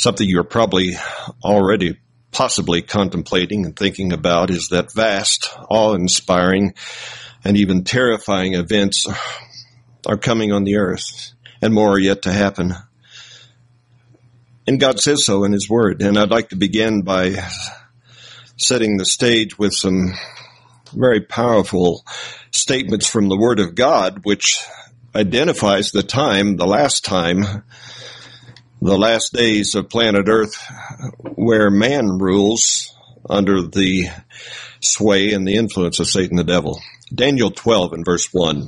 Something you're probably already possibly contemplating and thinking about is that vast, awe-inspiring, and even terrifying events are coming on the earth, and more are yet to happen. And God says so in His Word. And I'd like to begin by setting the stage with some very powerful statements from the Word of God, which identifies the time, the last days of planet Earth, where man rules under the sway and the influence of Satan the devil. Daniel 12 and verse 1.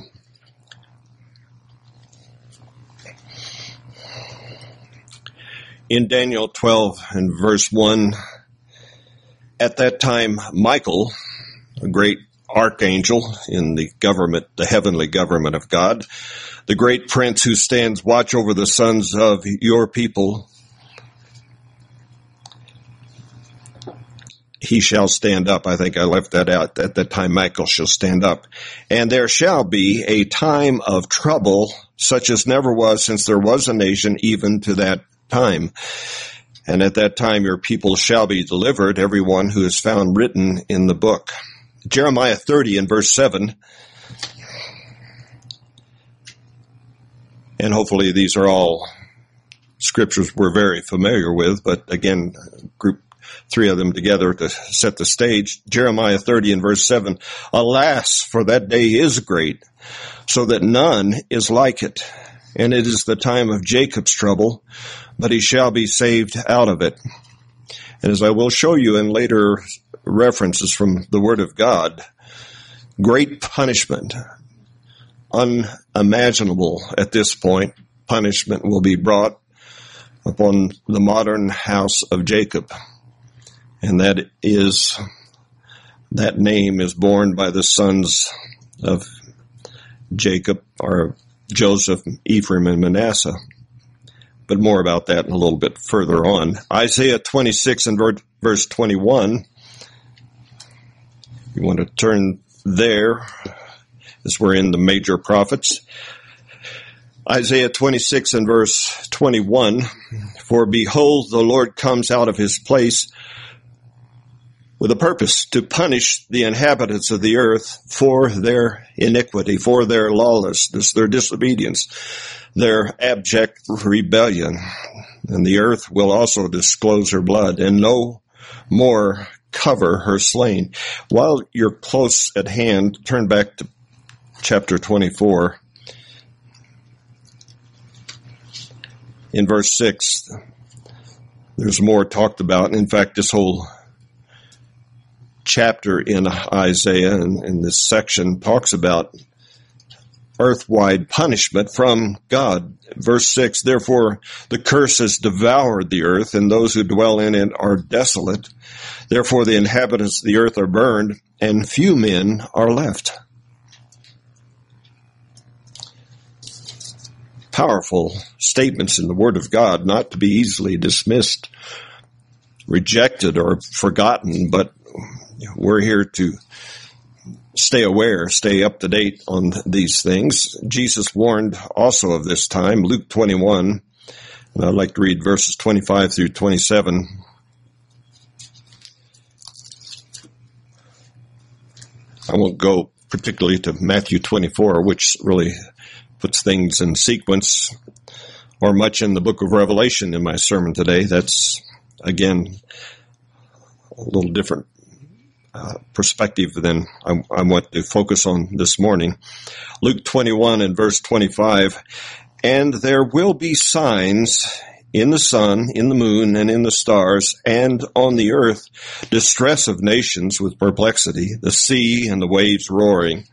In Daniel 12 and verse 1, at that time Michael, a great archangel in the government, the heavenly government of God, the great prince who stands watch over the sons of your people, he shall stand up. I think I left that out. At that time Michael shall stand up. And there shall be a time of trouble such as never was since there was a nation, even to that time. And at that time your people shall be delivered, everyone who is found written in the book. Jeremiah 30 and verse 7. And hopefully these are all scriptures we're very familiar with, but again, group three of them together to set the stage. Jeremiah 30 and verse 7. Alas, for that day is great, so that none is like it. And it is the time of Jacob's trouble, but he shall be saved out of it. And as I will show you in later references from the Word of God, great punishment, unimaginable at this point, punishment will be brought upon the modern house of Jacob. And that name is borne by the sons of Jacob, or Joseph, Ephraim, and Manasseh. But more about that a little bit further on. Isaiah 26 and verse 21. You want to turn there, as we're in the major prophets. Isaiah 26 and verse 21. For behold, the Lord comes out of his place with a purpose to punish the inhabitants of the earth for their iniquity, for their lawlessness, their disobedience, their abject rebellion. And the earth will also disclose her blood, and no more cover her slain. While you're close at hand, turn back to chapter 24. In verse 6, there's more talked about. In fact, this whole chapter in Isaiah and in this section talks about earth-wide punishment from God. Verse 6, therefore the curse has devoured the earth, and those who dwell in it are desolate. Therefore the inhabitants of the earth are burned, and few men are left. Powerful statements in the Word of God, not to be easily dismissed, rejected, or forgotten, but we're here to stay aware, stay up to date on these things. Jesus warned also of this time, Luke 21, and I'd like to read verses 25 through 27. I won't go particularly to Matthew 24, which really puts things in sequence, or much in the book of Revelation in my sermon today. That's, again, a little different perspective than I want to focus on this morning. Luke 21 and verse 25, and there will be signs in the sun, in the moon, and in the stars, and on the earth, distress of nations with perplexity, the sea and the waves roaring,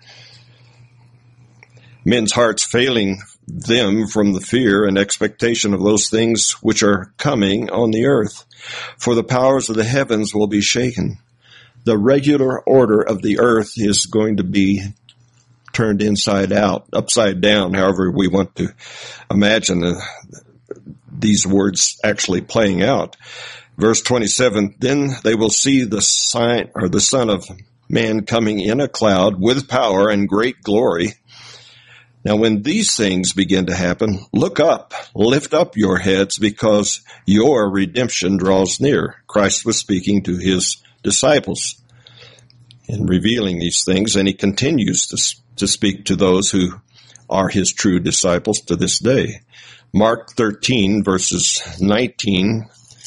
men's hearts failing them from the fear and expectation of those things which are coming on the earth. For the powers of the heavens will be shaken. The regular order of the earth is going to be turned inside out, upside down, however we want to imagine these words actually playing out. Verse 27, then they will see the sign, or the Son of Man coming in a cloud with power and great glory. Now, when these things begin to happen, look up, lift up your heads, because your redemption draws near. Christ was speaking to his disciples in revealing these things, and he continues to speak to those who are his true disciples to this day. Mark 13, verses 19.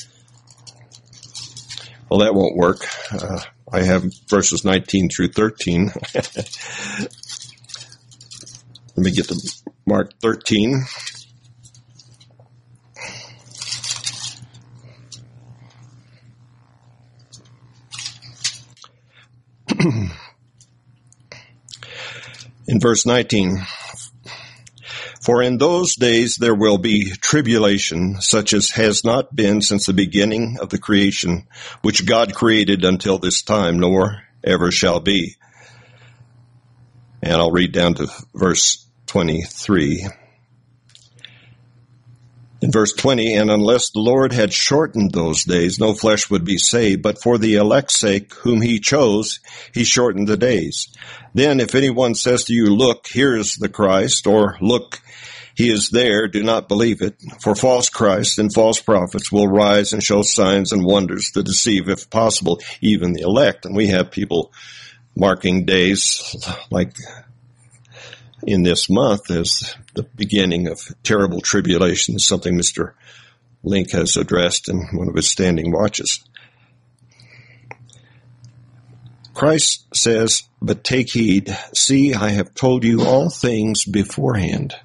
Well, that won't work. I have verses 19 through 13. Let me get to Mark 13. In verse 19, for in those days there will be tribulation, such as has not been since the beginning of the creation, which God created until this time, nor ever shall be. And I'll read down to verse 23. In verse 20, and unless the Lord had shortened those days, no flesh would be saved, but for the elect's sake, whom he chose, he shortened the days. Then if anyone says to you, look, here is the Christ, or look, he is there, do not believe it. For false Christs and false prophets will rise and show signs and wonders to deceive, if possible, even the elect. And we have people marking days like in this month as the beginning of terrible tribulation, something Mr. Link has addressed in one of his standing watches. Christ says, but take heed, see, I have told you all things beforehand.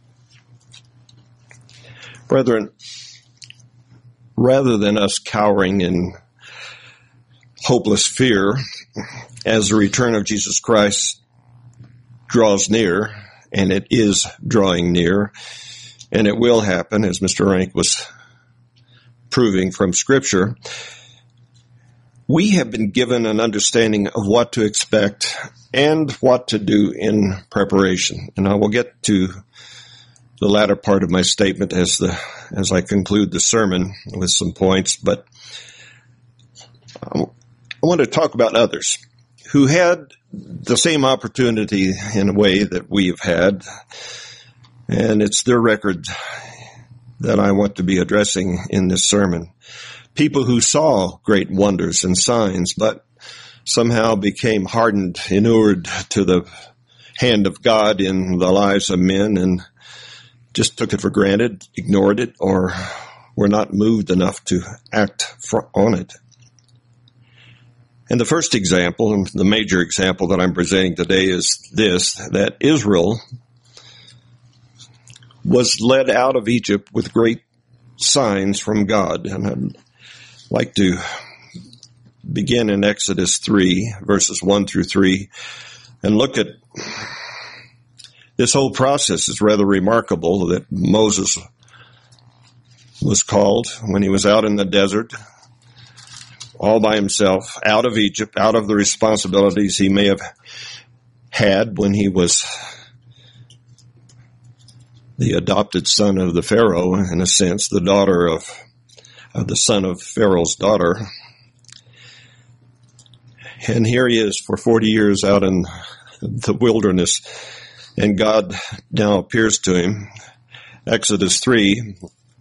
Brethren, rather than us cowering in hopeless fear as the return of Jesus Christ draws near, and it is drawing near, and it will happen, as Mr. Rank was proving from Scripture, we have been given an understanding of what to expect and what to do in preparation. And I will get to the latter part of my statement as I conclude the sermon with some points, but I want to talk about others who had the same opportunity in a way that we have had, and it's their record that I want to be addressing in this sermon. People who saw great wonders and signs, but somehow became hardened, inured to the hand of God in the lives of men, and just took it for granted, ignored it, or were not moved enough to act on it. And the first example, and the major example that I'm presenting today, is this, that Israel was led out of Egypt with great signs from God. And I'd like to begin in Exodus 3, verses 1 through 3, and look at this whole process. Is rather remarkable that Moses was called when he was out in the desert, all by himself, out of Egypt, out of the responsibilities he may have had when he was the adopted son of the Pharaoh, in a sense, the daughter of the son of Pharaoh's daughter. And here he is for 40 years out in the wilderness, and God now appears to him. Exodus 3,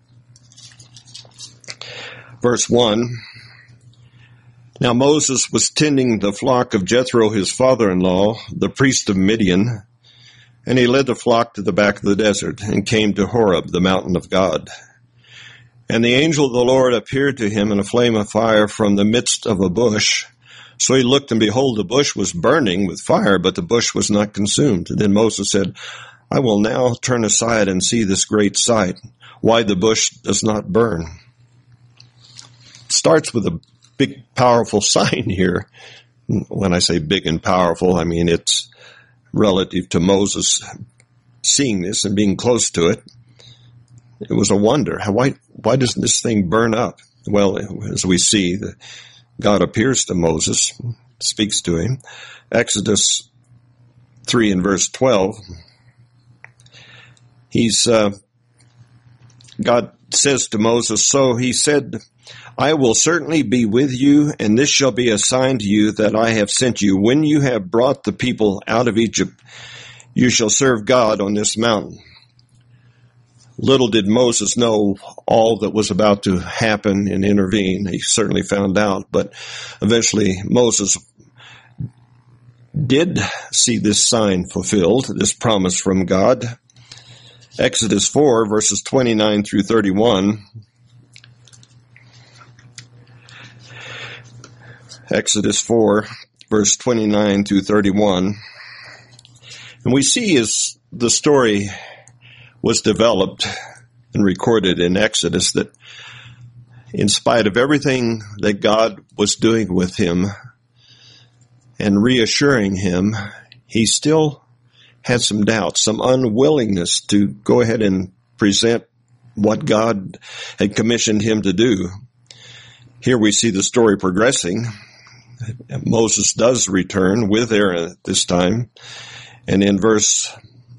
verse 1. Now Moses was tending the flock of Jethro, his father-in-law, the priest of Midian, and he led the flock to the back of the desert and came to Horeb, the mountain of God. And the angel of the Lord appeared to him in a flame of fire from the midst of a bush. So he looked, and behold, the bush was burning with fire, but the bush was not consumed. And then Moses said, I will now turn aside and see this great sight, why the bush does not burn. It starts with a big, powerful sign here. When I say big and powerful, I mean it's relative to Moses seeing this and being close to it. It was a wonder. Why doesn't this thing burn up? Well, as we see, God appears to Moses, speaks to him. Exodus 3 and verse 12. God says to Moses, so he said, I will certainly be with you, and this shall be a sign to you that I have sent you. When you have brought the people out of Egypt, you shall serve God on this mountain. Little did Moses know all that was about to happen and intervene. He certainly found out, but eventually Moses did see this sign fulfilled, this promise from God. Exodus 4, verses 29 through 31. Exodus 4, verse 29 through 31. And we see as the story was developed and recorded in Exodus that in spite of everything that God was doing with him and reassuring him, he still had some doubts, some unwillingness to go ahead and present what God had commissioned him to do. Here we see the story progressing. Moses does return with Aaron at this time. And in verse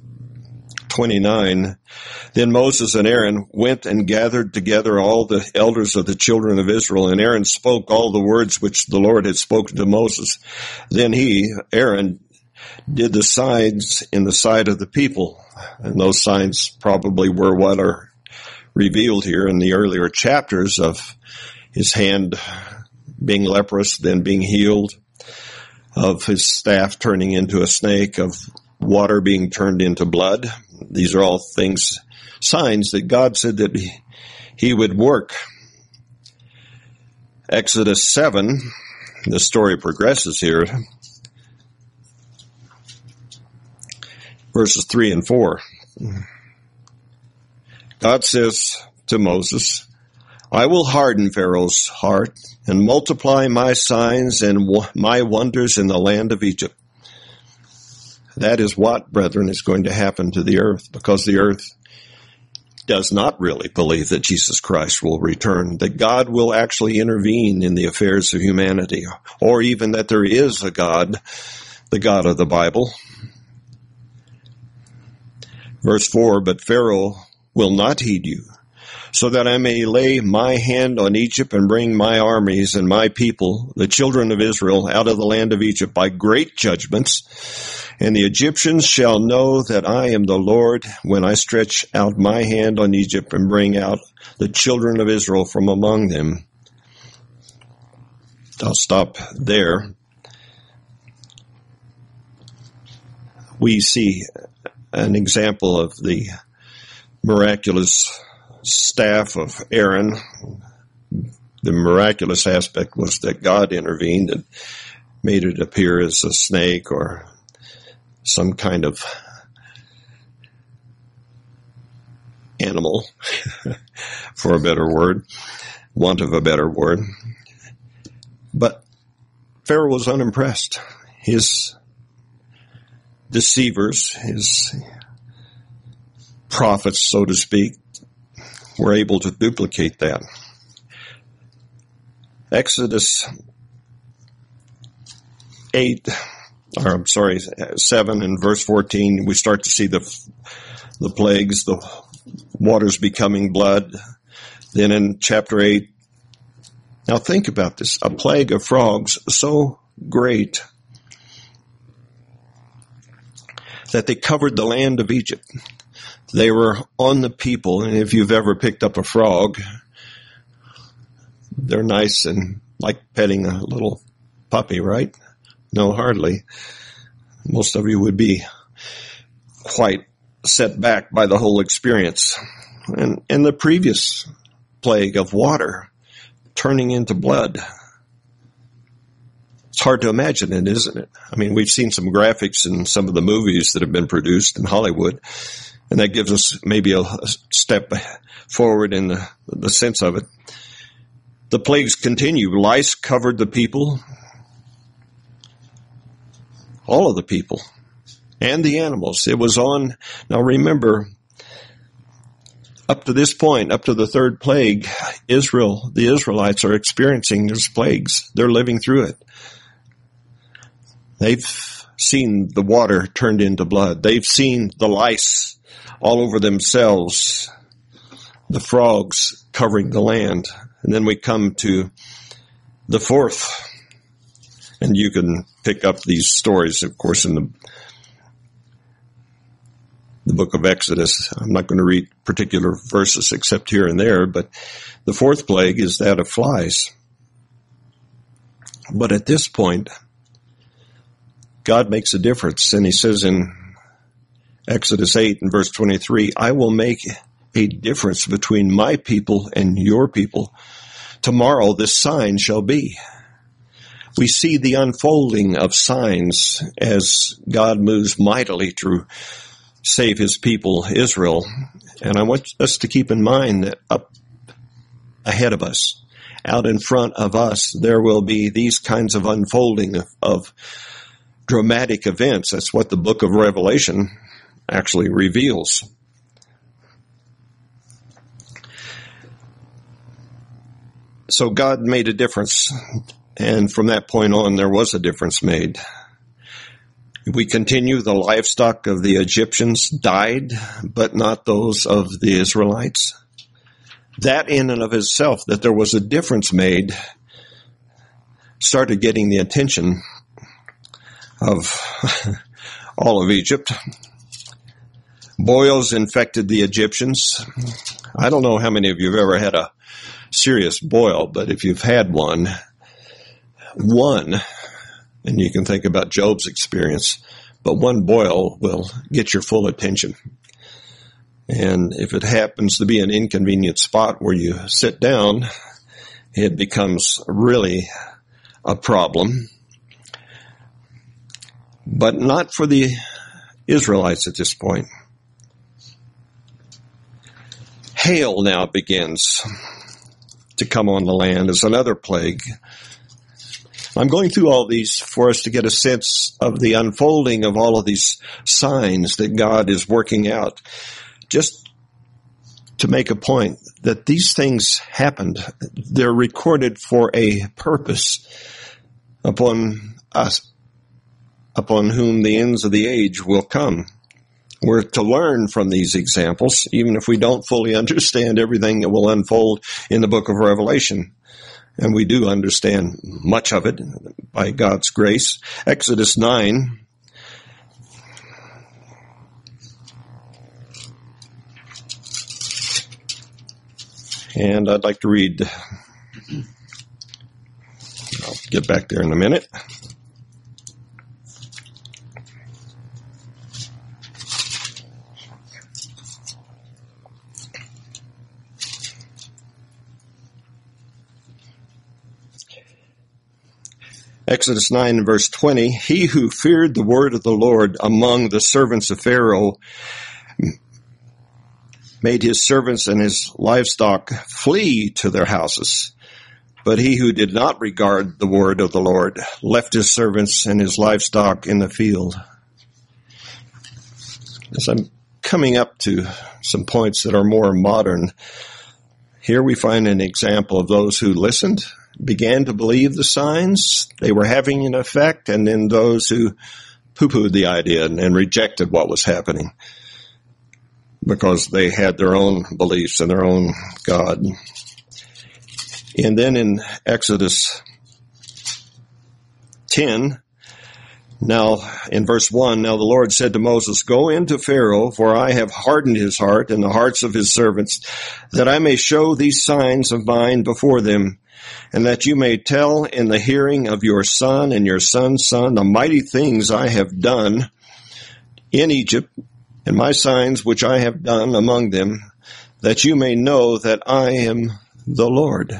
29, then Moses and Aaron went and gathered together all the elders of the children of Israel, and Aaron spoke all the words which the Lord had spoken to Moses. Then he, Aaron, did the signs in the sight of the people. And those signs probably were what are revealed here in the earlier chapters of his hand being leprous, then being healed, of his staff turning into a snake, of water being turned into blood. These are all things, signs that God said that he would work. Exodus 7, the story progresses here. Verses 3 and 4. God says to Moses, I will harden Pharaoh's heart and multiply my signs and my wonders in the land of Egypt. That is what, brethren, is going to happen to the earth, because the earth does not really believe that Jesus Christ will return, that God will actually intervene in the affairs of humanity, or even that there is a God, the God of the Bible. Verse 4, but Pharaoh will not heed you, so that I may lay my hand on Egypt and bring my armies and my people, the children of Israel, out of the land of Egypt by great judgments. And the Egyptians shall know that I am the Lord when I stretch out my hand on Egypt and bring out the children of Israel from among them. I'll stop there. We see an example of the miraculous staff of Aaron. The miraculous aspect was that God intervened and made it appear as a snake or some kind of animal, for a better word, want of a better word. But Pharaoh was unimpressed. His deceivers, his prophets, so to speak, were able to duplicate that. Exodus 7 and verse 14, we start to see the plagues, the waters becoming blood. Then in chapter 8, now think about this, a plague of frogs so great that they covered the land of Egypt. They were on the people, and if you've ever picked up a frog, they're nice and like petting a little puppy, right? No, hardly. Most of you would be quite set back by the whole experience. And the previous plague of water turning into blood. It's hard to imagine it, isn't it? I mean, we've seen some graphics in some of the movies that have been produced in Hollywood, and that gives us maybe a step forward in the sense of it. The plagues continue. Lice covered the people, all of the people, and the animals. It was on. Now remember, up to this point, up to the third plague, the Israelites are experiencing these plagues. They're living through it. They've seen the water turned into blood. They've seen the lice all over themselves, the frogs covering the land. And then we come to the fourth. And you can pick up these stories, of course, in the book of Exodus. I'm not going to read particular verses except here and there, but the fourth plague is that of flies. But at this point, God makes a difference, and he says in Exodus 8 and verse 23, I will make a difference between my people and your people. Tomorrow this sign shall be. We see the unfolding of signs as God moves mightily to save his people, Israel. And I want us to keep in mind that up ahead of us, out in front of us, there will be these kinds of unfolding of dramatic events. That's what the book of Revelation actually reveals. So God made a difference, and from that point on, there was a difference made. We continue, the livestock of the Egyptians died, but not those of the Israelites. That in and of itself, that there was a difference made, started getting the attention of all of Egypt. Boils infected the Egyptians. I don't know how many of you have ever had a serious boil, but if you've had one, and you can think about Job's experience, but one boil will get your full attention. And if it happens to be an inconvenient spot where you sit down, it becomes really a problem. But not for the Israelites at this point. Hail now begins to come on the land as another plague. I'm going through all these for us to get a sense of the unfolding of all of these signs that God is working out. Just to make a point that these things happened. They're recorded for a purpose upon us, upon whom the ends of the age will come. We're to learn from these examples, even if we don't fully understand everything that will unfold in the book of Revelation. And we do understand much of it by God's grace. Exodus 9. And I'd like to read, I'll get back there in a minute. Exodus 9 verse 20, he who feared the word of the Lord among the servants of Pharaoh made his servants and his livestock flee to their houses. But he who did not regard the word of the Lord left his servants and his livestock in the field. As I'm coming up to some points that are more modern, here we find an example of those who listened, began to believe the signs, they were having an effect, and then those who poo-pooed the idea and rejected what was happening because they had their own beliefs and their own God. And then in Exodus 10, now in verse 1, now the Lord said to Moses, go into Pharaoh, for I have hardened his heart and the hearts of his servants, that I may show these signs of mine before them, and that you may tell in the hearing of your son and your son's son the mighty things I have done in Egypt, and my signs which I have done among them, that you may know that I am the Lord.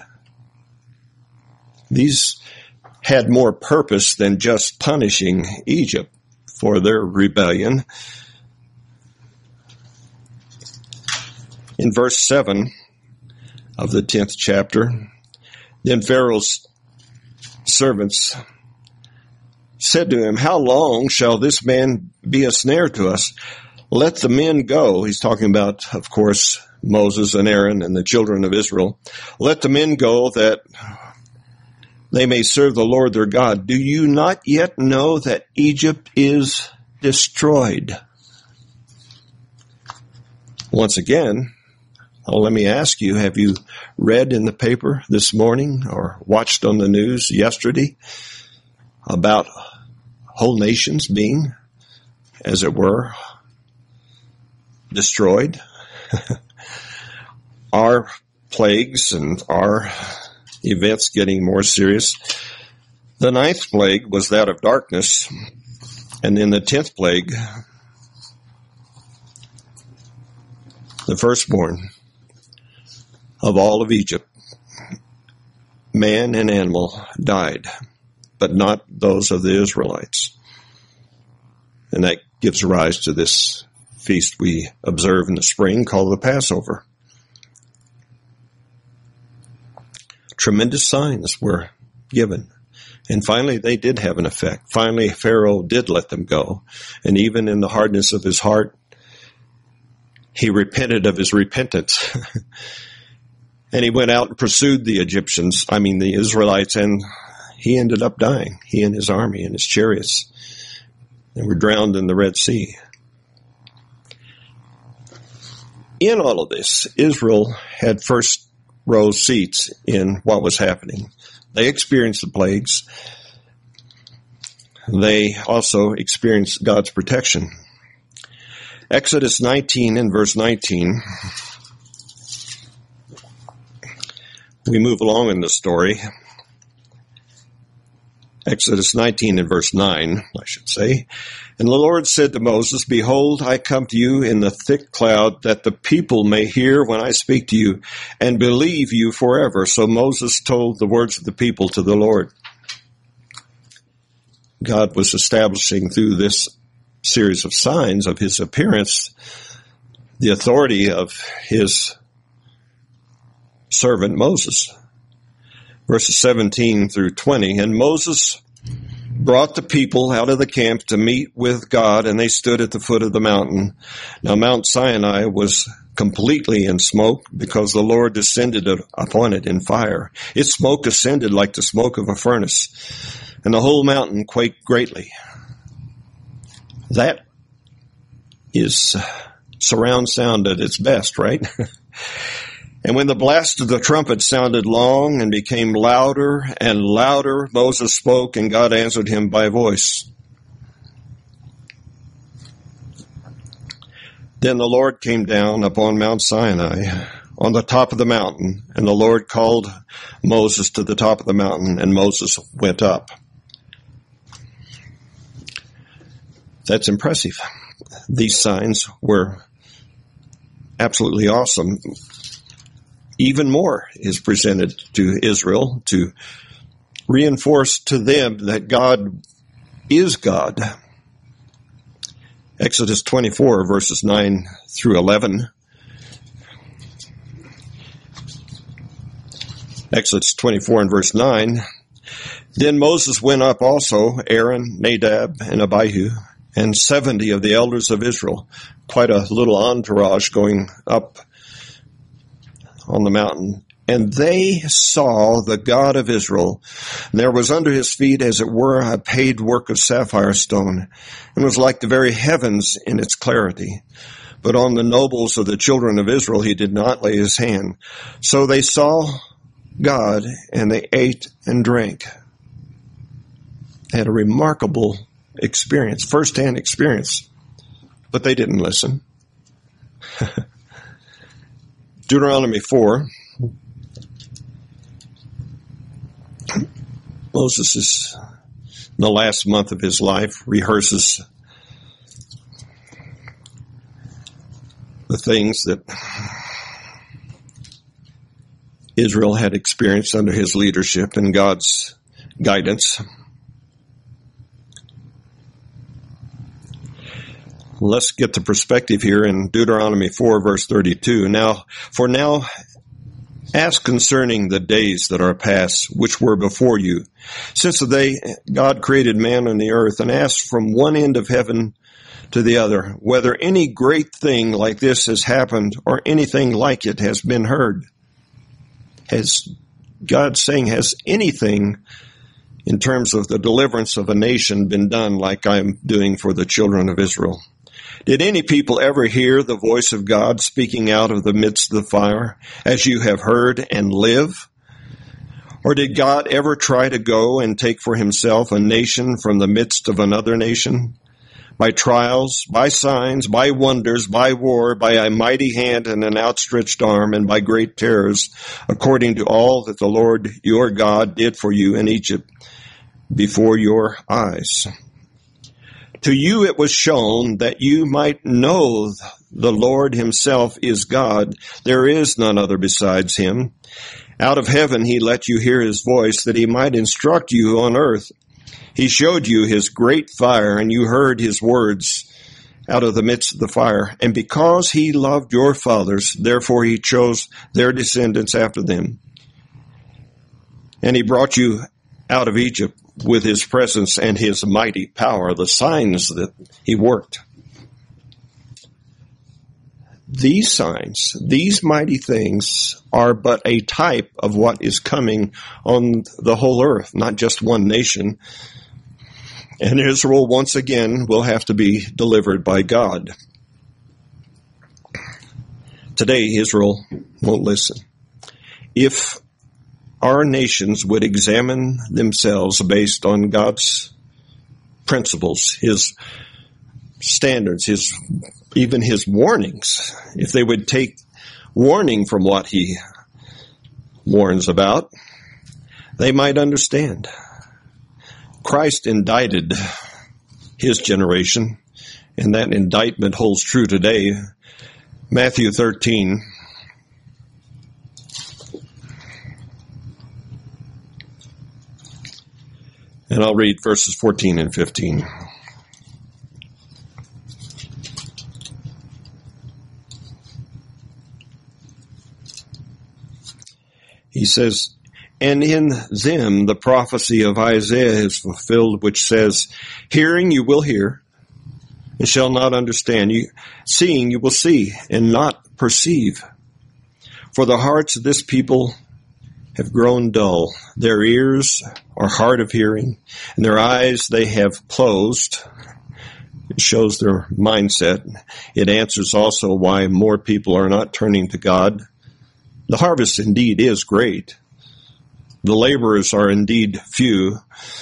These had more purpose than just punishing Egypt for their rebellion. In verse 7 of the 10th chapter, then Pharaoh's servants said to him, how long shall this man be a snare to us? Let the men go. He's talking about, of course, Moses and Aaron and the children of Israel. Let the men go that they may serve the Lord their God. Do you not yet know that Egypt is destroyed? Once again, let me ask you, have you read in the paper this morning or watched on the news yesterday about whole nations being, as it were, destroyed. Our plagues and our events getting more serious. The 9th plague was that of darkness, and then the 10th plague, the firstborn of all of Egypt, man and animal, died, but not those of the Israelites. And that gives rise to this feast we observe in the spring called the Passover. Tremendous signs were given. And finally, they did have an effect. Finally, Pharaoh did let them go. And even in the hardness of his heart, he repented of his repentance. And he went out and pursued the Israelites, and he ended up dying. He and his army and his chariots. They were drowned in the Red Sea. In all of this, Israel had first row seats in what was happening. They experienced the plagues. They also experienced God's protection. Exodus 19 and verse 19. We move along in the story. Exodus 19 and verse 9, I should say. And the Lord said to Moses, Behold, I come to you in the thick cloud, that the people may hear when I speak to you, and believe you forever. So Moses told the words of the people to the Lord. God was establishing through this series of signs of his appearance the authority of his servant Moses. Verses 17 through 20, and Moses brought the people out of the camp to meet with God, and they stood at the foot of the mountain. Now Mount Sinai was completely in smoke, because the Lord descended upon it in fire. Its smoke ascended like the smoke of a furnace, and the whole mountain quaked greatly. That is surround sound at its best, right? And when the blast of the trumpet sounded long and became louder and louder, Moses spoke, and God answered him by voice. Then the Lord came down upon Mount Sinai on the top of the mountain, and the Lord called Moses to the top of the mountain, and Moses went up. That's impressive. These signs were absolutely awesome. Even more is presented to Israel to reinforce to them that God is God. Exodus 24, verses 9 through 11. Exodus 24 and verse 9. Then Moses went up also, Aaron, Nadab, and Abihu, and 70 of the elders of Israel. Quite a little entourage going up on the mountain. And they saw the God of Israel. There was under his feet, as it were, a paid work of sapphire stone, and was like the very heavens in its clarity. But on the nobles of the children of Israel he did not lay his hand. So they saw God, and they ate and drank. They had a remarkable experience, first-hand experience, but they didn't listen. Deuteronomy 4. Moses is in the last month of his life, rehearses the things that Israel had experienced under his leadership and God's guidance. Let's get the perspective here in Deuteronomy 4, verse 32. Now, ask concerning the days that are past, which were before you, since the day God created man on the earth, and ask from one end of heaven to the other, whether any great thing like this has happened, or anything like it has been heard. Has God saying, has anything in terms of the deliverance of a nation been done like I'm doing for the children of Israel? Did any people ever hear the voice of God speaking out of the midst of the fire, as you have heard, and live? Or did God ever try to go and take for himself a nation from the midst of another nation? by trials, by signs, by wonders, by war, by a mighty hand and an outstretched arm, and by great terrors, according to all that the Lord your God did for you in Egypt before your eyes. To you it was shown that you might know the Lord himself is God. There is none other besides him. Out of heaven he let you hear his voice, that he might instruct you on earth. He showed you his great fire, and you heard his words out of the midst of the fire. And because he loved your fathers, therefore he chose their descendants after them. And he brought you out of Egypt with his presence and his mighty power, the signs that he worked. These signs, these mighty things, are but a type of what is coming on the whole earth, not just one nation. And Israel, once again, will have to be delivered by God. Today, Israel won't listen. If our nations would examine themselves based on God's principles, his standards, even his warnings, if they would take warning from what he warns about, they might understand. Christ indicted his generation, and that indictment holds true today. Matthew 13. And I'll read verses 14 and 15. He says, and in them the prophecy of Isaiah is fulfilled, which says, hearing you will hear, and shall not understand. Seeing you will see, and not perceive. For the hearts of this people have grown dull. Their ears are hard of hearing, and their eyes they have closed. It shows their mindset. It answers also why more people are not turning to God. The harvest indeed is great. The laborers are indeed few,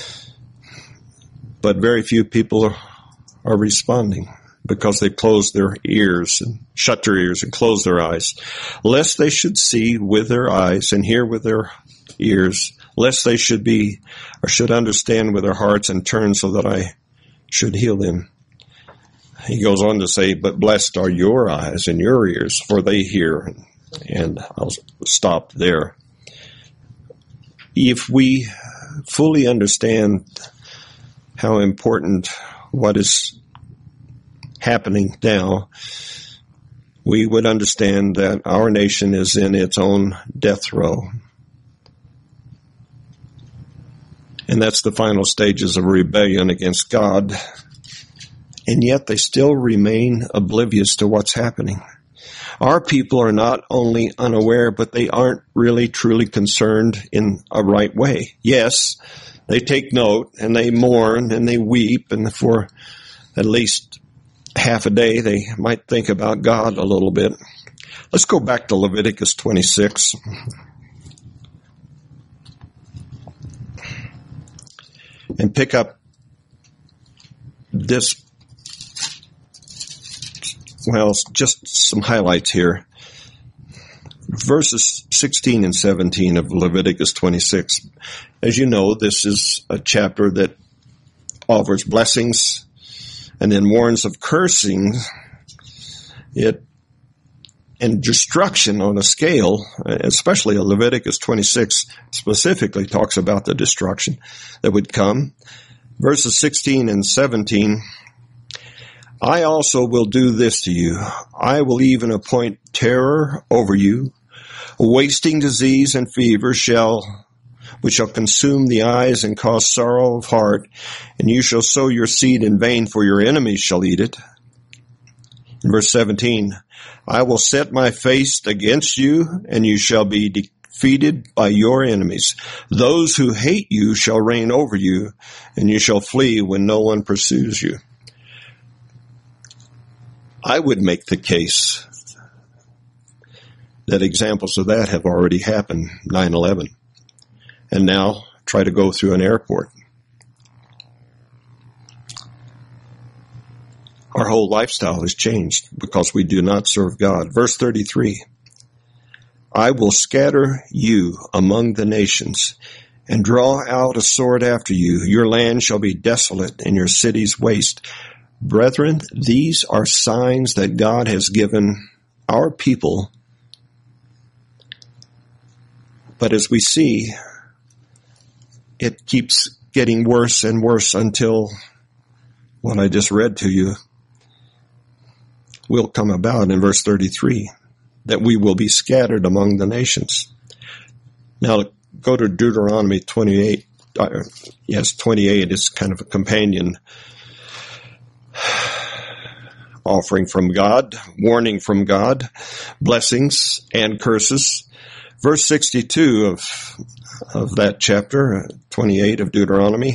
but very few people are responding because they close their ears and shut their ears and close their eyes, lest they should see with their eyes and hear with their ears, lest they should be or should understand with their hearts and turn so that I should heal them. He goes on to say, but blessed are your eyes and your ears, for they hear. And I'll stop there. If we fully understand how important what is happening now, we would understand that our nation is in its own death row. And that's the final stages of rebellion against God. And yet they still remain oblivious to what's happening. Our people are not only unaware, but they aren't really truly concerned in a right way. Yes, they take note and they mourn and they weep, and for at least half a day they might think about God a little bit. Let's go back to Leviticus 26. And pick up this. Well, just some highlights here. Verses 16 and 17 of Leviticus 26. As you know, this is a chapter that offers blessings and then warns of cursing it and destruction on a scale, especially Leviticus 26 specifically talks about the destruction that would come. Verses 16 and 17. I also will do this to you. I will even appoint terror over you. Wasting disease and fever which shall consume the eyes and cause sorrow of heart. And you shall sow your seed in vain, for your enemies shall eat it. In verse 17, I will set my face against you, and you shall be defeated by your enemies. Those who hate you shall reign over you, and you shall flee when no one pursues you. I would make the case that examples of that have already happened, 9/11. And now try to go through an airport. Our whole lifestyle is changed because we do not serve God. Verse 33, I will scatter you among the nations and draw out a sword after you. Your land shall be desolate and your cities waste. Brethren, these are signs that God has given our people. But as we see, it keeps getting worse and worse until what I just read to you will come about in verse 33, that we will be scattered among the nations. Now, go to Deuteronomy 28. 28 is kind of a companion offering from God, warning from God, blessings and curses. Verse 62 of that chapter, 28 of Deuteronomy,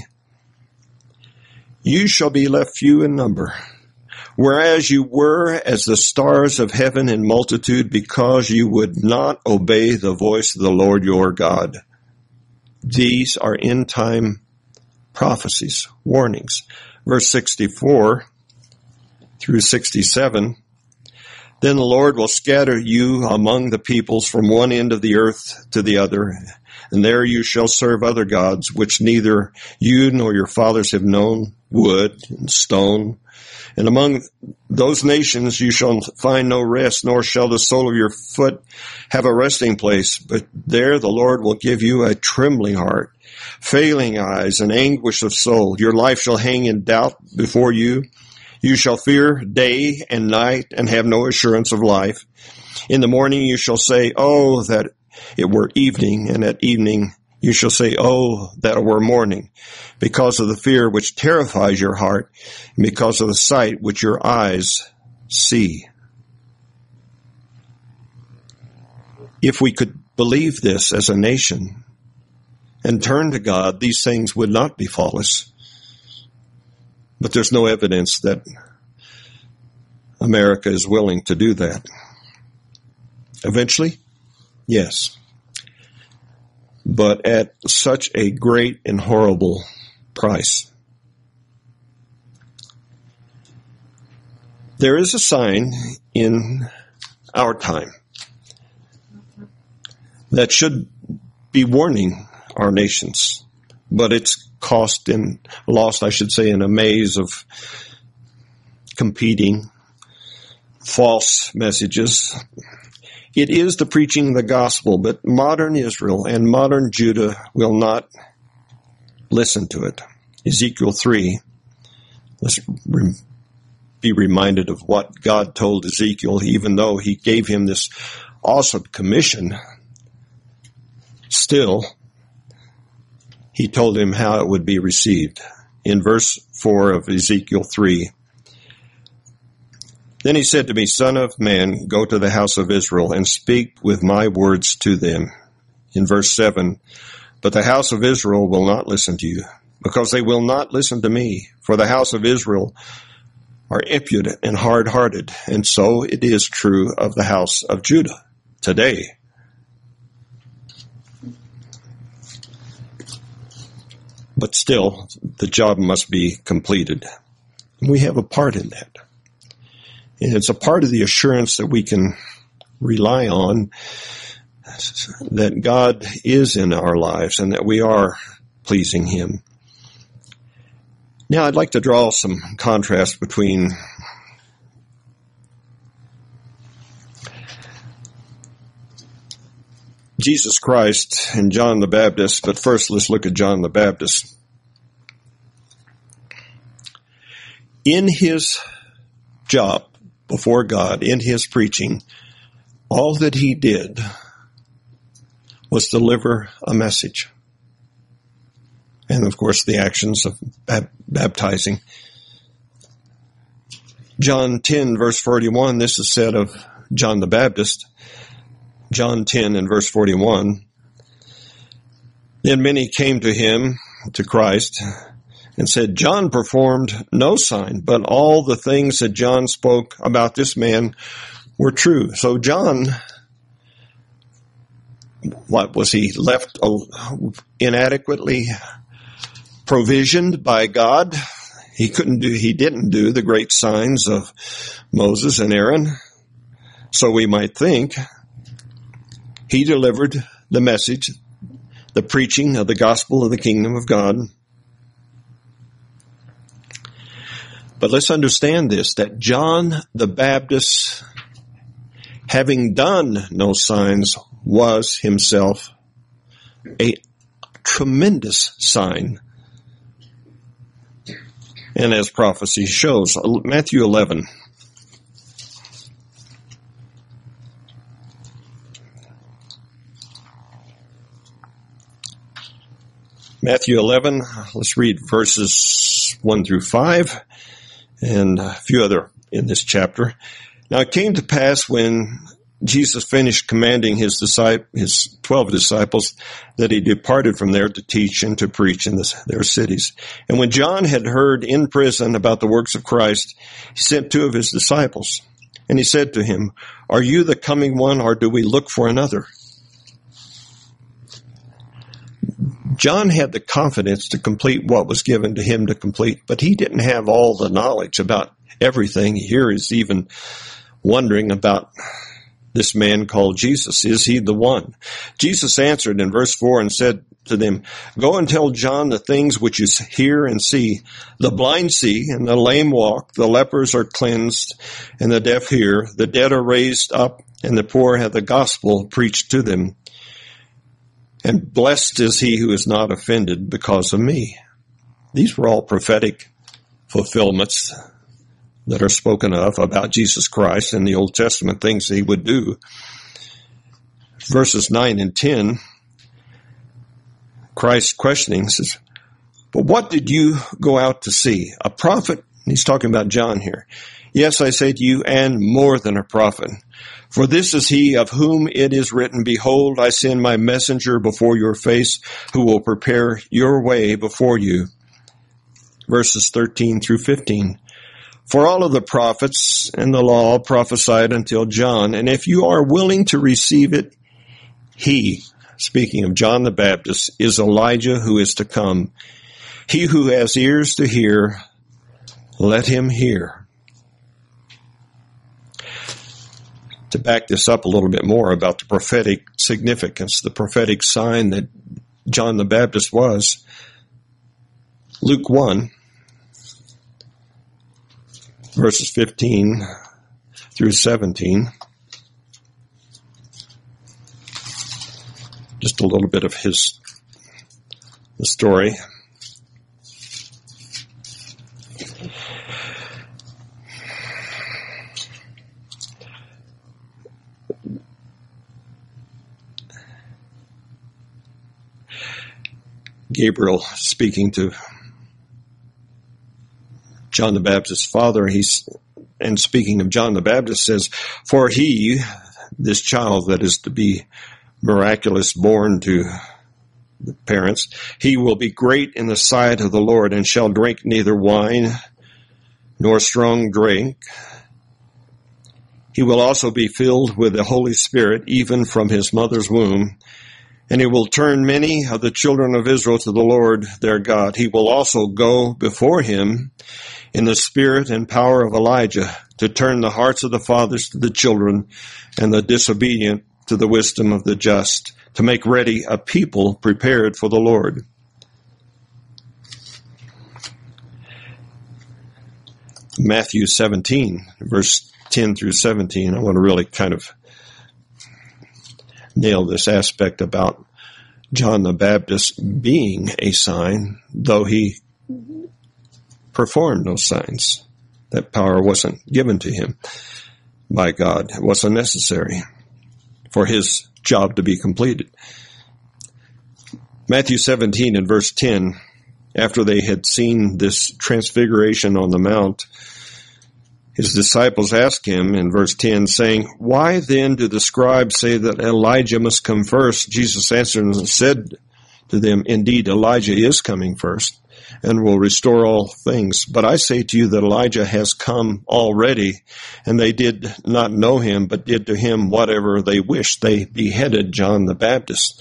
you shall be left few in number, whereas you were as the stars of heaven in multitude, because you would not obey the voice of the Lord your God. These are end-time prophecies, warnings. Verse 64 through 67, then the Lord will scatter you among the peoples from one end of the earth to the other, and there you shall serve other gods, which neither you nor your fathers have known, wood and stone. And among those nations you shall find no rest, nor shall the sole of your foot have a resting place. But there the Lord will give you a trembling heart, failing eyes, and anguish of soul. Your life shall hang in doubt before you. You shall fear day and night and have no assurance of life. In the morning you shall say, oh, that it were evening, and at evening you shall say, oh, that it were morning, because of the fear which terrifies your heart, and because of the sight which your eyes see. If we could believe this as a nation and turn to God, these things would not befall us. But there's no evidence that America is willing to do that. Eventually, yes. But at such a great and horrible price. There is a sign in our time that should be warning our nations, but it's lost, I should say, in a maze of competing false messages. It is the preaching of the gospel, but modern Israel and modern Judah will not listen to it. Ezekiel 3, let's be reminded of what God told Ezekiel, even though he gave him this awesome commission. Still, he told him how it would be received. In verse 4 of Ezekiel 3, then he said to me, Son of man, go to the house of Israel and speak with my words to them. In verse 7, but the house of Israel will not listen to you, because they will not listen to me. For the house of Israel are impudent and hard-hearted, and so it is true of the house of Judah today. But still, the job must be completed. We have a part in that. And it's a part of the assurance that we can rely on, that God is in our lives and that we are pleasing Him. Now, I'd like to draw some contrast between Jesus Christ and John the Baptist, but first let's look at John the Baptist. In his job before God, in his preaching, all that he did was deliver a message. And of course the actions of baptizing. John 10 verse 41, this is said of John the Baptist. John 10 and verse 41, then many came to him, to Christ, and said, John performed no sign, but all the things that John spoke about this man were true. So John, what was he, left inadequately provisioned by God? He didn't do the great signs of Moses and Aaron. So we might think he delivered the message, the preaching of the gospel of the kingdom of God. But let's understand this, that John the Baptist, having done no signs, was himself a tremendous sign. And as prophecy shows, Matthew 11. Matthew 11, let's read verses 1 through 5 and a few other in this chapter. Now it came to pass when Jesus finished commanding his 12 disciples that he departed from there to teach and to preach in their cities. And when John had heard in prison about the works of Christ, he sent 2 of his disciples. And he said to him, "Are you the coming one, or do we look for another?" John had the confidence to complete what was given to him to complete, but he didn't have all the knowledge about everything. Here he's even wondering about this man called Jesus. Is he the one? Jesus answered in verse 4 and said to them, "Go and tell John the things which you hear and see. The blind see, and the lame walk, the lepers are cleansed, and the deaf hear, the dead are raised up, and the poor have the gospel preached to them. And blessed is he who is not offended because of me." These were all prophetic fulfillments that are spoken of about Jesus Christ in the Old Testament, things he would do. Verses 9 and 10, Christ questioning says, "But what did you go out to see? A prophet?" He's talking about John here. "Yes, I say to you, and more than a prophet. For this is he of whom it is written, Behold, I send my messenger before your face, who will prepare your way before you." Verses 13 through 15. "For all of the prophets and the law prophesied until John, and if you are willing to receive it, he," speaking of John the Baptist, "is Elijah who is to come. He who has ears to hear, let him hear." To back this up a little bit more about the prophetic significance, the prophetic sign that John the Baptist was, Luke 1, verses 15 through 17. Just a little bit of the story. Gabriel speaking to John the Baptist's father, and speaking of John the Baptist, says, "For he," this child that is to be miraculous, born to the parents, "he will be great in the sight of the Lord, and shall drink neither wine nor strong drink. He will also be filled with the Holy Spirit, even from his mother's womb. And he will turn many of the children of Israel to the Lord their God. He will also go before him in the spirit and power of Elijah, to turn the hearts of the fathers to the children, and the disobedient to the wisdom of the just, to make ready a people prepared for the Lord." Matthew 17, verse 10 through 17. I want to really kind of nail this aspect about John the Baptist being a sign, though he performed no signs. That power wasn't given to him by God. It wasn't necessary for his job to be completed. Matthew 17 and verse 10, after they had seen this transfiguration on the mount, his disciples asked him in verse 10, saying, "Why then do the scribes say that Elijah must come first?" Jesus answered and said to them, "Indeed, Elijah is coming first, and will restore all things. But I say to you that Elijah has come already, and they did not know him, but did to him whatever they wished. They beheaded John the Baptist.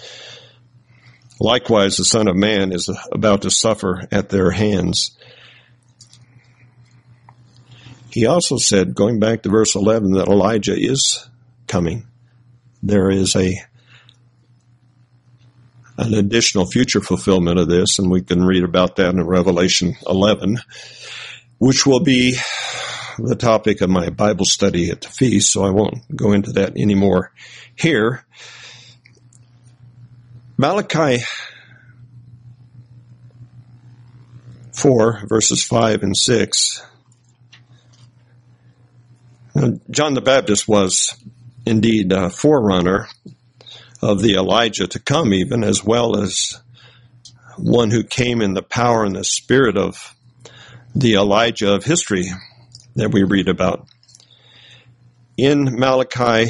Likewise, the Son of Man is about to suffer at their hands." he also said, going back to verse 11, that Elijah is coming. There is an additional future fulfillment of this, and we can read about that in Revelation 11, which will be the topic of my Bible study at the feast, so I won't go into that anymore here. Malachi 4, verses 5 and 6. John the Baptist was indeed a forerunner of the Elijah to come, even, as well as one who came in the power and the spirit of the Elijah of history that we read about. In Malachi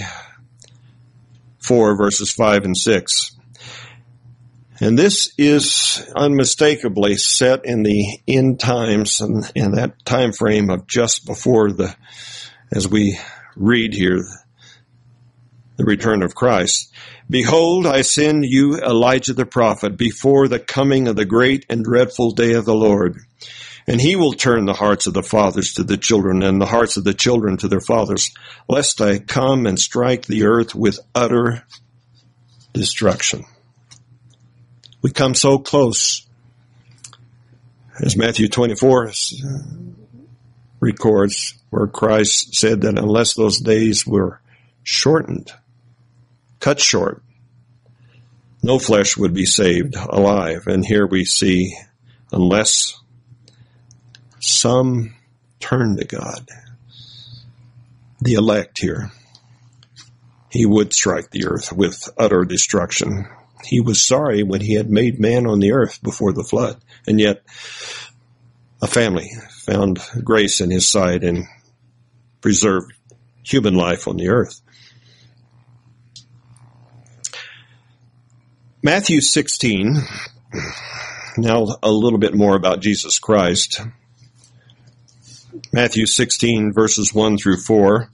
4, verses 5 and 6. And this is unmistakably set in the end times and in that time frame of just before as we read here, the return of Christ. Behold, I send you Elijah the prophet before the coming of the great and dreadful day of the Lord. And he will turn the hearts of the fathers to the children and the hearts of the children to their fathers, lest I come and strike the earth with utter destruction. We come so close, as Matthew 24 records, where Christ said that unless those days were shortened, cut short, no flesh would be saved alive. And here we see, unless some turn to God, the elect here, he would strike the earth with utter destruction. He was sorry when he had made man on the earth before the flood, and yet a family found grace in his sight and preserved human life on the earth. Matthew 16, now a little bit more about Jesus Christ. Matthew 16, verses 1 through 4.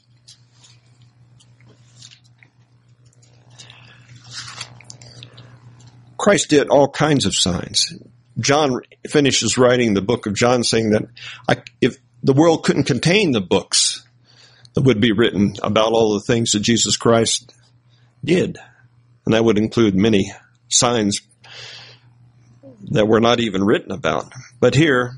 Christ did all kinds of signs. John finishes writing the book of John saying that if the world couldn't contain the books that would be written about all the things that Jesus Christ did, and that would include many signs that were not even written about. But here,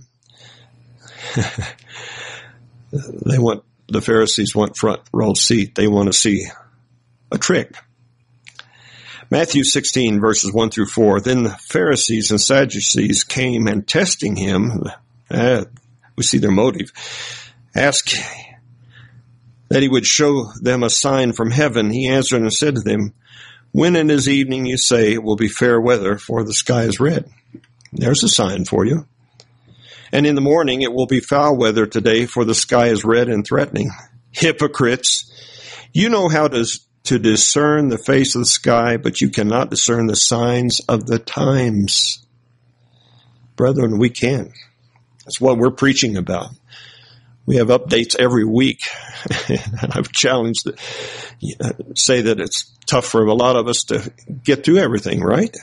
the Pharisees want front row seat. They want to see a trick. Matthew 16, verses 1 through 4. Then the Pharisees and Sadducees came, and testing him, we see their motive, asked that he would show them a sign from heaven. He answered and said to them, when it is evening you say it will be fair weather, for the sky is red. There's a sign for you. And in the morning it will be foul weather today, for the sky is red and threatening. Hypocrites, you know how to discern the face of the sky, but you cannot discern the signs of the times. Brethren, we can. That's what we're preaching about. We have updates every week, and I've challenged say that it's tough for a lot of us to get through everything, right?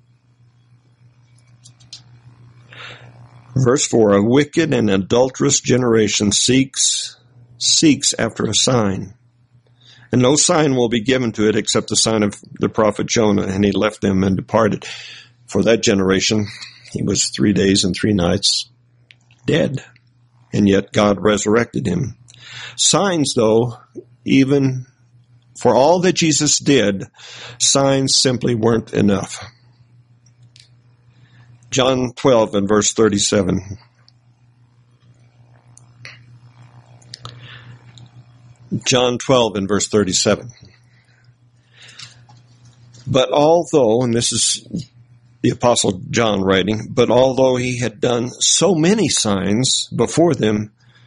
Verse 4, a wicked and adulterous generation seeks after a sign. And no sign will be given to it except the sign of the prophet Jonah. And he left them and departed. For that generation, he was 3 days and 3 nights dead. And yet God resurrected him. Signs, though, even for all that Jesus did, signs simply weren't enough. John 12 and verse 37. John 12 and verse 37. But although, and this is the Apostle John writing, but although he had done so many signs before them,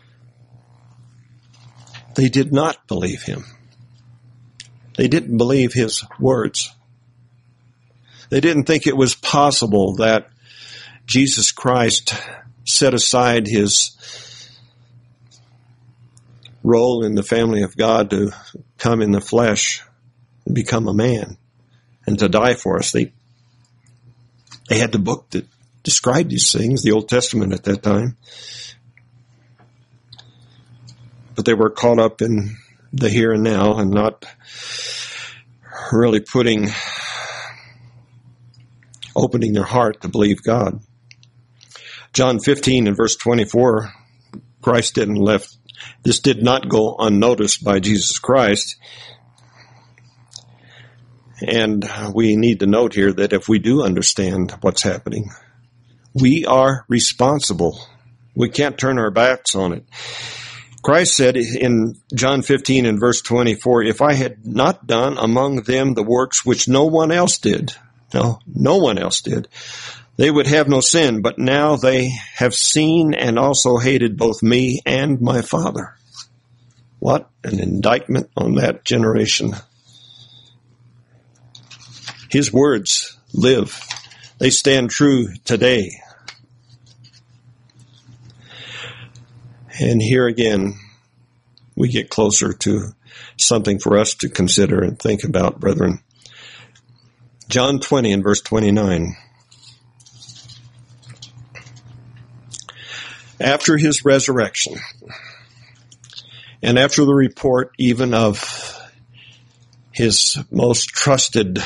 they did not believe him. They didn't believe his words. They didn't think it was possible that Jesus Christ set aside his role in the family of God to come in the flesh and become a man and to die for us. They had the book that described these things, the Old Testament at that time. but they were caught up in the here and now and not really opening their heart to believe God. John 15 and verse 24, this did not go unnoticed by Jesus Christ. And we need to note here that if we do understand what's happening, we are responsible. We can't turn our backs on it. Christ said in John 15 and verse 24, if I had not done among them the works which no one else did, no one else did, they would have no sin, but now they have seen and also hated both me and my Father. What an indictment on that generation. His words live. They stand true today. And here again, we get closer to something for us to consider and think about, brethren. John 20 and verse 29. After his resurrection, and after the report even of his most trusted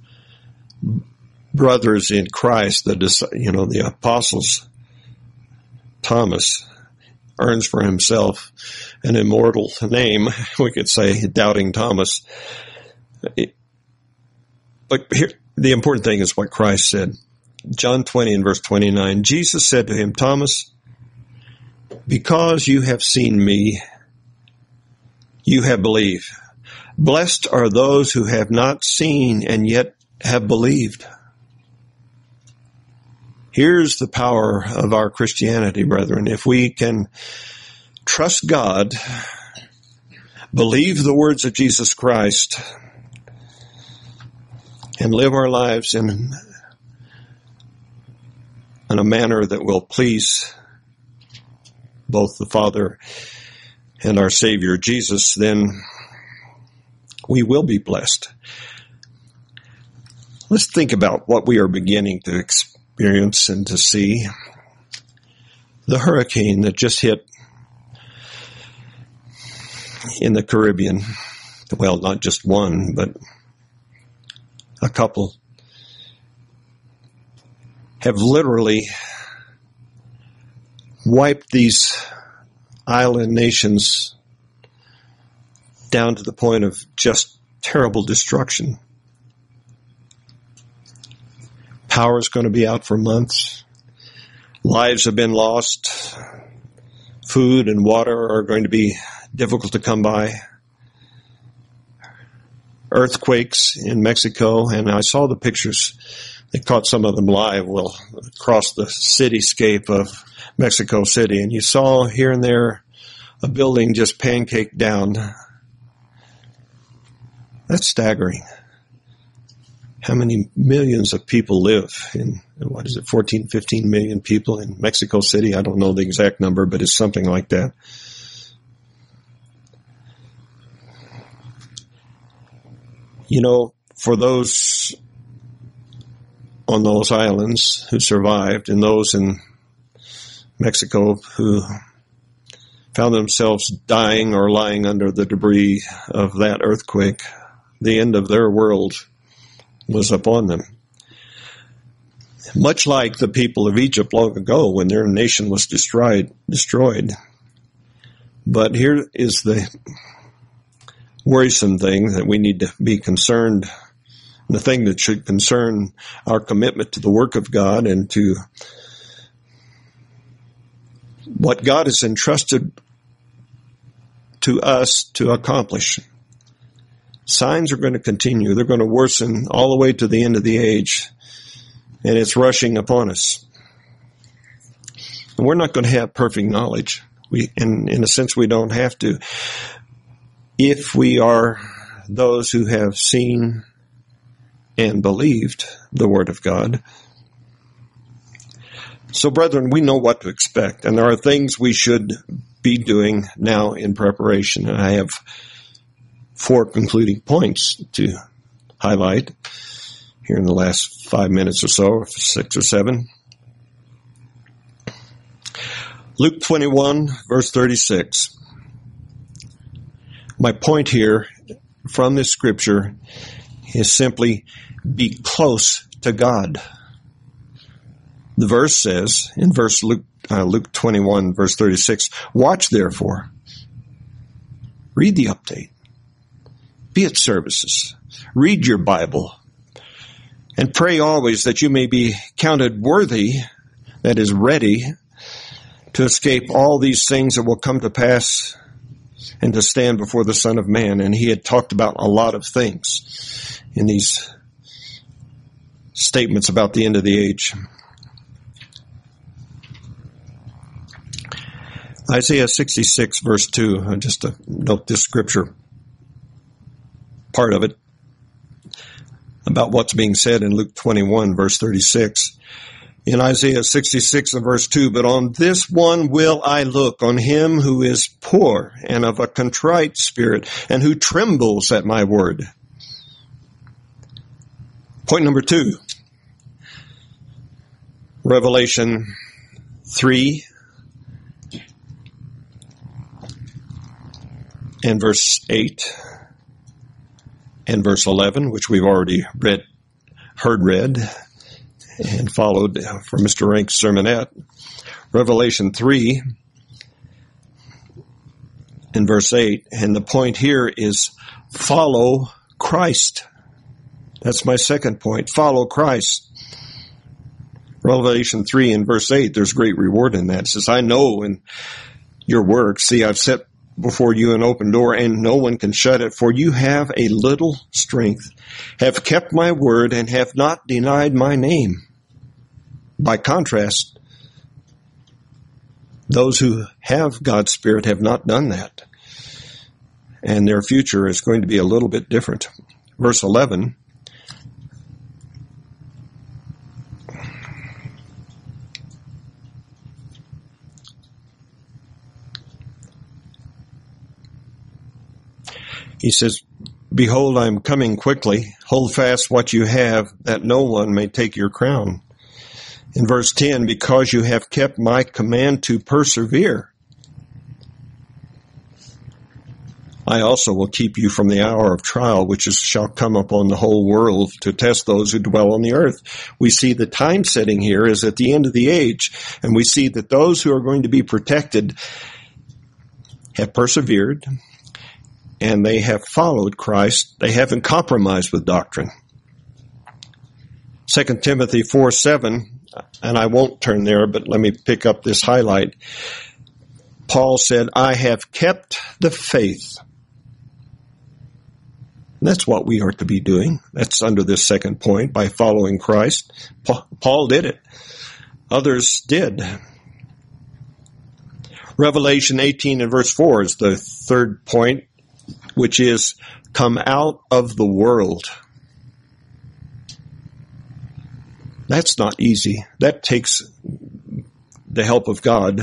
brothers in Christ, the apostles, Thomas earns for himself an immortal name, we could say, Doubting Thomas. But here, the important thing is what Christ said. John 20 and verse 29, Jesus said to him, Thomas, because you have seen me, you have believed. Blessed are those who have not seen and yet have believed. Here's the power of our Christianity, brethren. If we can trust God, believe the words of Jesus Christ, and live our lives in a manner that will please both the Father and our Savior Jesus, then we will be blessed. Let's think about what we are beginning to experience and to see. The hurricane that just hit in the Caribbean, well, not just one, but a couple, have literally wiped these island nations down to the point of just terrible destruction. Power is going to be out for months. Lives have been lost. Food and water are going to be difficult to come by. Earthquakes in Mexico, and I saw the pictures. They caught some of them live, across the cityscape of Mexico City, and you saw here and there a building just pancaked down. That's staggering. How many millions of people live in, 14, 15 million people in Mexico City? I don't know the exact number, but it's something like that. You know, for those on those islands who survived, and those in Mexico who found themselves dying or lying under the debris of that earthquake, the end of their world was upon them. Much like the people of Egypt long ago when their nation was destroyed. But here is the worrisome thing that we need to be concerned, the thing that should concern our commitment to the work of God and to what God has entrusted to us to accomplish. Signs are going to continue. They're going to worsen all the way to the end of the age, and it's rushing upon us. And we're not going to have perfect knowledge. In a sense, we don't have to. If we are those who have seen and believed the Word of God. So, brethren, we know what to expect, and there are things we should be doing now in preparation. And I have 4 concluding points to highlight here in the last 5 minutes or so, 6 or 7. Luke 21, verse 36. My point here from this scripture is simply be close to God. The verse says in Luke 21, verse 36, watch therefore. Read the update. Be at services. Read your Bible. And pray always that you may be counted worthy, that is ready, to escape all these things that will come to pass and to stand before the Son of Man. And he had talked about a lot of things in these statements about the end of the age. Isaiah 66, verse 2, just to note this scripture, part of it, about what's being said in Luke 21, verse 36. In Isaiah 66 and verse 2, but on this one will I look, on him who is poor and of a contrite spirit, and who trembles at my word. Point number 2, Revelation 3 and verse 8 and verse 11, which we've already heard read and followed from Mr. Rank's sermonette. Revelation 3 and verse 8, and the point here is follow Christ. That's my second point. Follow Christ. Revelation 3 and verse 8, there's great reward in that. It says, I know in your works, see, I've set before you an open door, and no one can shut it, for you have a little strength, have kept my word, and have not denied my name. By contrast, those who have God's Spirit have not done that, and their future is going to be a little bit different. Verse 11, he says, behold, I am coming quickly. Hold fast what you have, that no one may take your crown. In verse 10, because you have kept my command to persevere, I also will keep you from the hour of trial, which shall come upon the whole world to test those who dwell on the earth. We see the time setting here is at the end of the age, and we see that those who are going to be protected have persevered, and they have followed Christ. They haven't compromised with doctrine. 2 Timothy 4:7, and I won't turn there, but let me pick up this highlight. Paul said, I have kept the faith. And that's what we are to be doing. That's under this second point, by following Christ. Paul did it. Others did. Revelation 18 and verse 4 is the third point, which is come out of the world. That's not easy. That takes the help of God.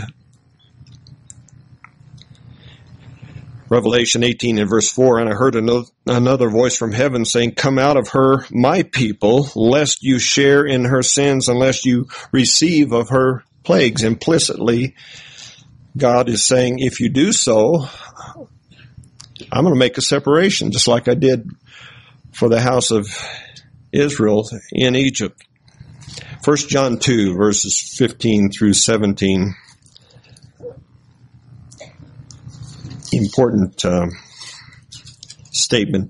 Revelation 18 and verse 4, and I heard another voice from heaven saying, come out of her, my people, lest you share in her sins, unless you receive of her plagues. Implicitly, God is saying, if you do so, I'm going to make a separation, just like I did for the house of Israel in Egypt. 1 John 2, verses 15 through 17. Important statement.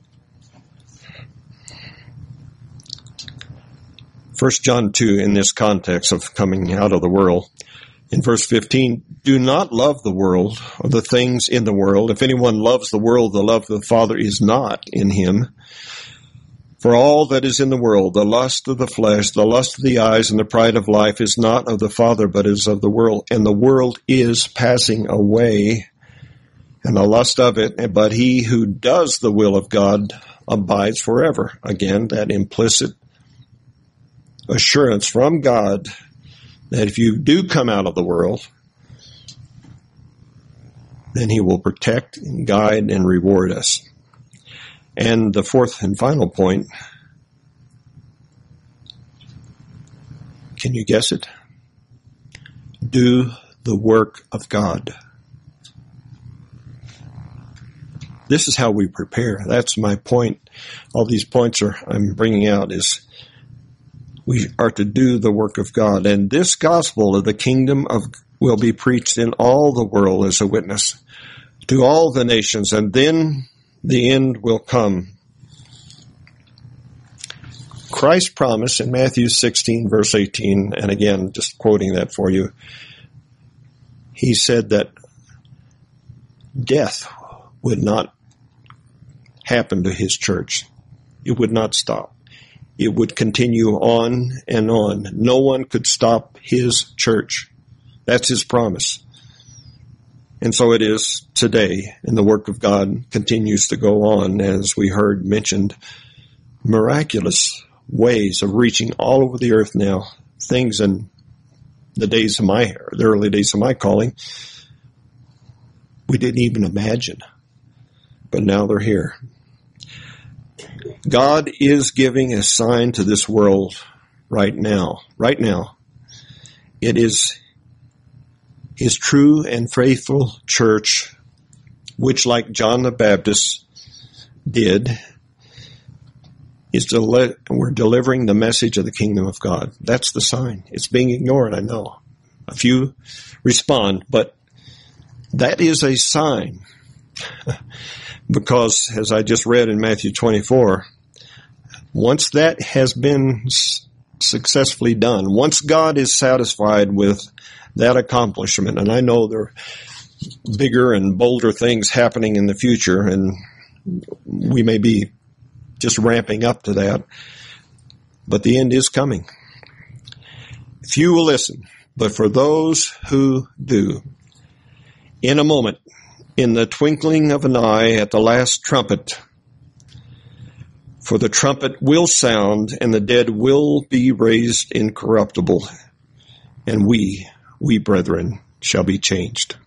1 John 2, in this context of coming out of the world. In verse 15, do not love the world or the things in the world. If anyone loves the world, the love of the Father is not in him. For all that is in the world, the lust of the flesh, the lust of the eyes, and the pride of life is not of the Father, but is of the world. And the world is passing away, and the lust of it, but he who does the will of God abides forever. Again, that implicit assurance from God that if you do come out of the world, then he will protect and guide and reward us. And the fourth and final point, can you guess it? Do the work of God. This is how we prepare. That's my point. All these points I'm bringing out is we are to do the work of God. And this gospel of the kingdom will be preached in all the world as a witness to all the nations, and then the end will come. Christ promised in Matthew 16, verse 18, and again, just quoting that for you, he said that death would not happen to his church. It would not stop. It would continue on and on. No one could stop his church. That's his promise. And so it is today, and the work of God continues to go on, as we heard mentioned, miraculous ways of reaching all over the earth now. Things in the early days of my calling, we didn't even imagine. But now they're here. God is giving a sign to this world right now. Right now. It is his true and faithful church, which, like John the Baptist did, we're delivering the message of the kingdom of God. That's the sign. It's being ignored, I know. A few respond, but that is a sign. Because, as I just read in Matthew 24, once that has been successfully done, once God is satisfied with that accomplishment, and I know there are bigger and bolder things happening in the future, and we may be just ramping up to that, but the end is coming. Few will listen, but for those who do, in a moment, in the twinkling of an eye, at the last trumpet, for the trumpet will sound, and the dead will be raised incorruptible, and we brethren, shall be changed.